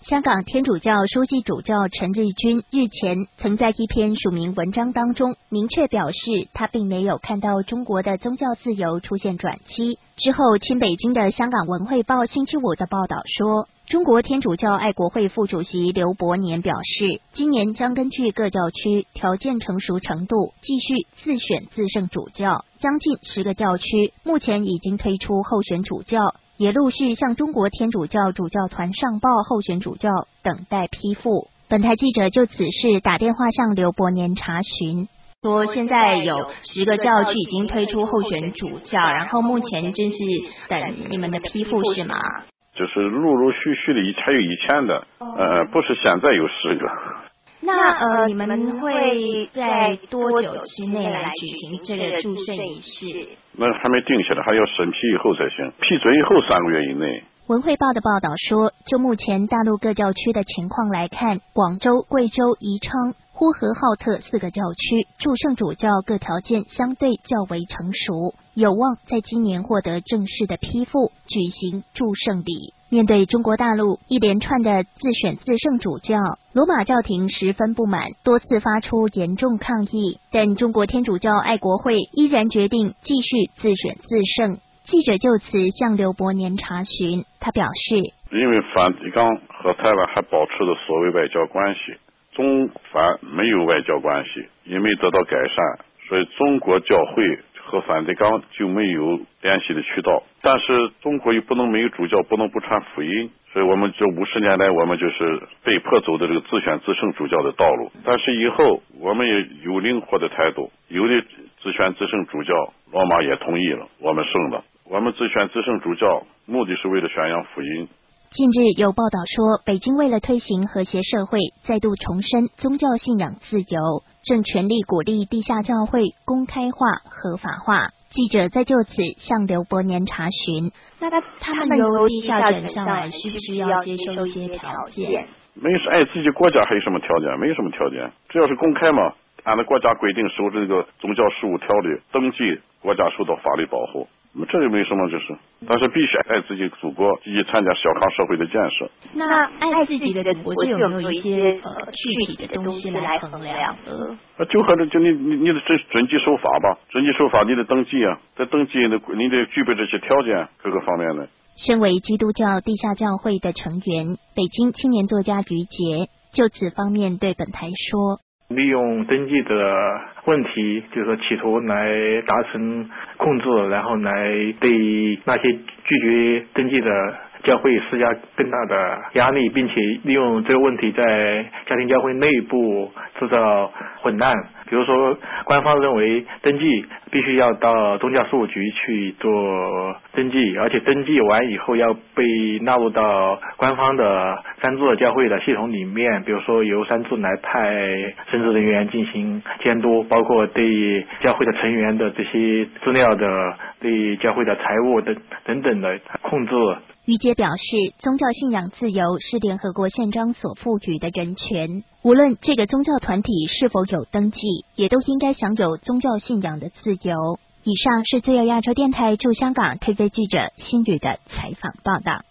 香港天主教书记主教陈日君日前曾在一篇署名文章当中明确表示，他并没有看到中国的宗教自由出现转机。之后，亲北京的香港文汇报星期五的报道说，中国天主教爱国会副主席刘伯年表示，今年将根据各教区条件成熟程度，继续自选自胜主教。将近10个教区目前已经推出候选主教，也陆续向中国天主教主教团上报候选主教，等待批复。本台记者就此事打电话向刘伯年查询，说现在有10个教区已经推出候选主教，然后目前正是等你们的批复是吗？ 就是陆陆续续的还有1000的，不是现在有10个。 那你们会在多久之内来举行这个祝圣仪式？ 那还没定下来，还要审批以后才行，批准以后3个月以内。 文汇报的报道说，就目前大陆各教区的情况来看，广州、贵州、宜昌、呼和浩特4个教区祝圣主教各条件相对较为成熟，有望在今年获得正式的批复，举行祝圣礼。面对中国大陆一连串的自选自胜主教，罗马教廷十分不满，多次发出严重抗议，但中国天主教爱国会依然决定继续自选自胜。记者就此向刘伯年查询，他表示， 因为梵蒂冈和台湾还保持着所谓外交关系，中梵没有外交关系，也没得到改善，所以中国教会和梵蒂冈就没有联系的渠道。但是中国又不能没有主教，不能不传福音，所以我们这50年来，我们就是被迫走的这个自选自胜主教的道路。但是以后我们也有灵活的态度，有的自选自胜主教罗马也同意了，我们胜了。我们自选自胜主教目的是为了宣扬福音。 近日有报道说，北京为了推行和谐社会，再度重申宗教信仰自由，正全力鼓励地下教会公开化、合法化。记者在就此向刘伯年查询，那他们由地下转上来，需不需要接受一些条件？ 没事，爱自己国家还有什么条件？没什么条件，只要是公开嘛，按照国家规定受这个宗教事务条例登记，国家受到法律保护。这也没什么，但是必须爱自己祖国，积极参加小康社会的建设。 那爱自己的祖国，就有没有一些具体的东西来衡量的？ 就和就你的遵纪守法吧，遵纪守法你得登记啊，在登记你得具备这些条件，各个方面的。 身为基督教地下教会的成员，北京青年作家于杰就此方面对本台说， 利用登记的问题，就是说企图来达成控制，然后来对那些拒绝登记的教会施加更大的压力，并且利用这个问题在家庭教会内部制造混乱。比如说，官方认为登记必须要到宗教事务局去做登记，而且登记完以后要被纳入到官方的三自教会的系统里面，比如说由三自来派神职人员进行监督，包括对教会的成员的这些资料的、对教会的财务等等的控制。 于杰表示，宗教信仰自由是联合国宪章所赋予的人权，无论这个宗教团体是否有登记，也都应该享有宗教信仰的自由。以上是自由亚洲电台驻香港 TV 记者辛宇的采访报道。